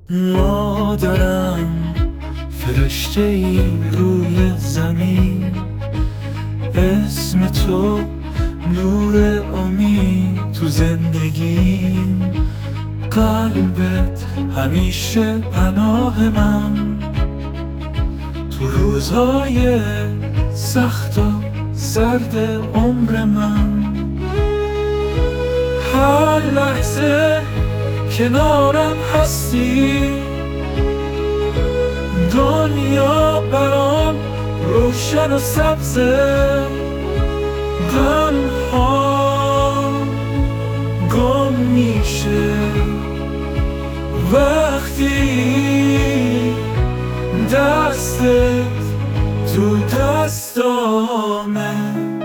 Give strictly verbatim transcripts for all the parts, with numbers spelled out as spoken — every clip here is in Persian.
مادرم فرشته ای روی زمین، اسم تو نور امید تو زندگیم. قلبت همیشه پناه من تو روزهای سخت و سرد عمر من. هر لحظه کنارم هستی، دنیا برام روشن و سبزه. قلب‌ها گم میشه وقتی دستت تو دستامه.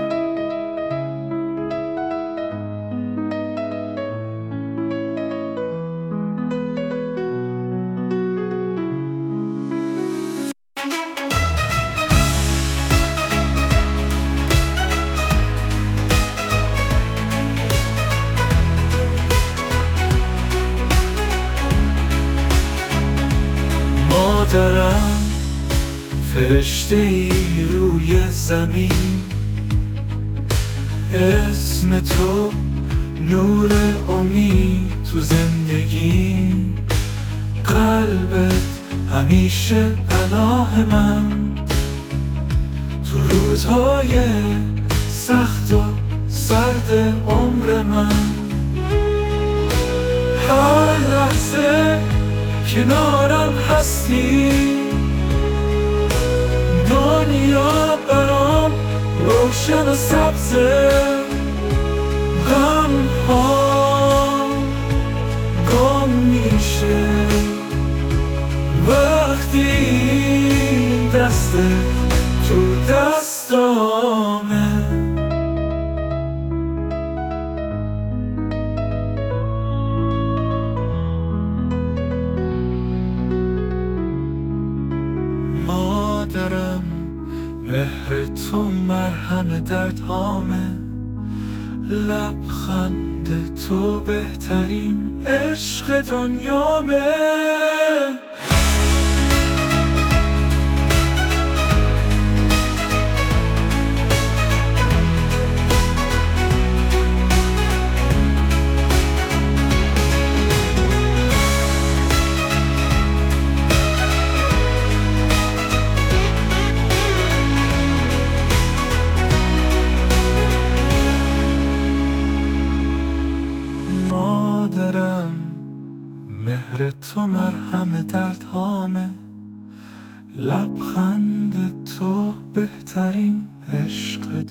مادرم فرشته ای روی زمین، اسم تو نور امید تو زندگیم. قلبت همیشه پناه من تو روزهای سخت و سرد عمر من. هر لحظه کنارم هستی، دنیا برام روشن و سبزه. غم‌ها گم میشه وقتی دستت تو دستامه. مادرم مهر تو مرهم دردهامه، لبخند تو بهترین عشق دنیامه. مادرم مهر تو مرهم دردهامه، لبخند تو بهترین